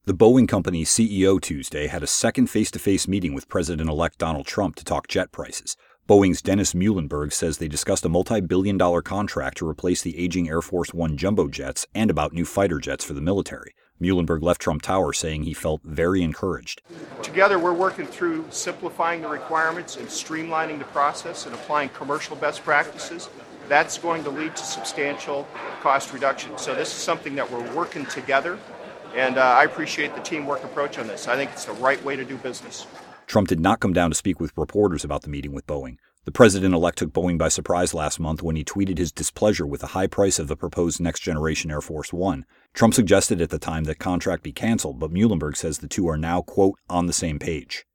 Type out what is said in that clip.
The Boeing Company's CEO Tuesday had a second face-to-face meeting with President-elect Donald Trump to talk jet prices. Boeing's Dennis Muilenburg says they discussed a multi-billion-dollar contract to replace the aging Air Force One jumbo jets and about new fighter jets for the military. Muilenburg left Trump Tower saying he felt very encouraged. Together, we're working through simplifying the requirements and streamlining the process and applying commercial best practices. That's going to lead to substantial cost reduction. So this is something that we're working together, and I appreciate the teamwork approach on this. I think it's the right way to do business. Trump did not come down to speak with reporters about the meeting with Boeing. The president-elect took Boeing by surprise last month when he tweeted his displeasure with the high price of the proposed next-generation Air Force One. Trump suggested at the time that contract be canceled, but Muilenburg says the two are now, quote, on the same page.